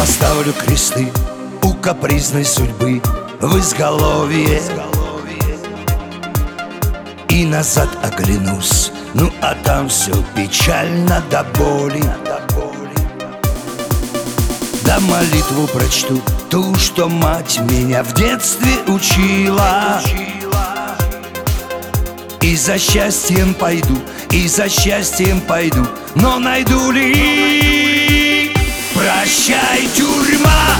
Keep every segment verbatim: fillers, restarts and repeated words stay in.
поставлю кресты у капризной судьбы в изголовье и назад оглянусь, ну а там все печально до боли. Да молитву прочту, ту, что мать меня в детстве учила. И за счастьем пойду, и за счастьем пойду, но найду ли? Прощай, тюрьма,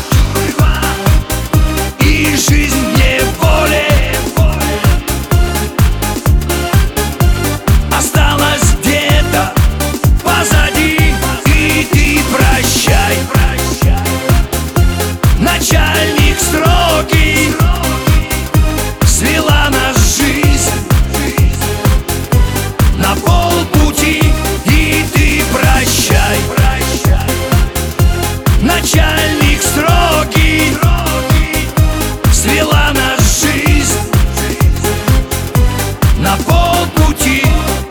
и жизнь в неволе. Осталось где-то позади, и ты прощай. Начальник строгий, свела нас жизнь на полпути, и ты прощай. Начальник строгий, свела нас жизнь на полпути.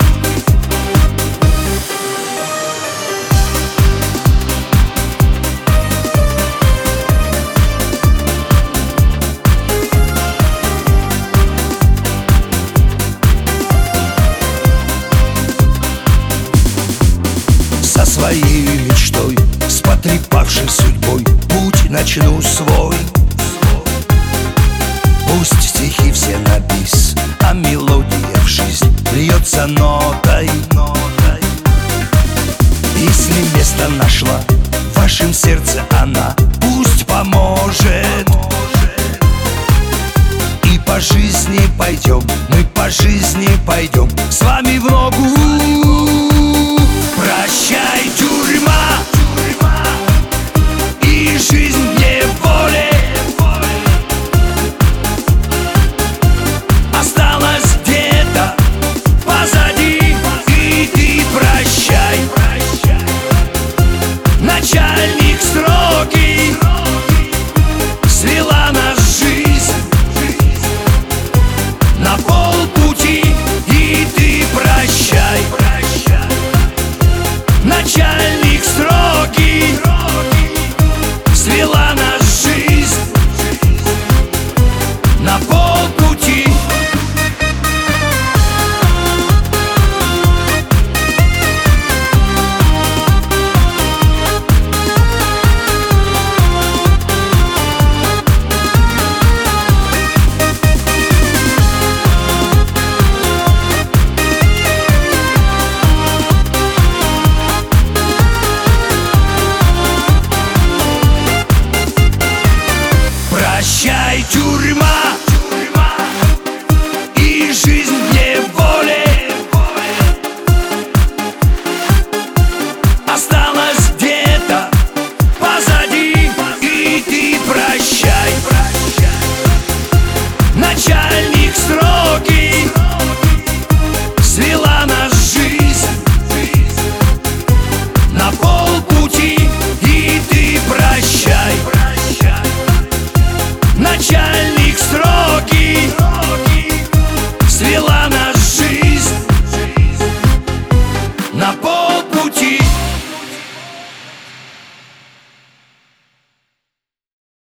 Со своей мечтой, с потрепавшей судьбой, путь начну свой. Пусть стихи все на бис, а мелодия в жизнь льется нотой. Если место нашла в вашем сердце она, пусть поможет. И по жизни пойдем, мы по жизни пойдем с вами в ногу. Прощай, тюрьма, и жизнь в неволе. Осталось где-то позади, и ты прощай. Начальник строгий, свела нас жизнь на полпути, и ты прощай. Начальник строгий, свела нас жизнь на полпути. Прощай, тюрьма, и жизнь в неволе. Осталось где-то позади, и ты прощай. Начальник строгий, свела нас жизнь на полпути, и ты прощай. Начальник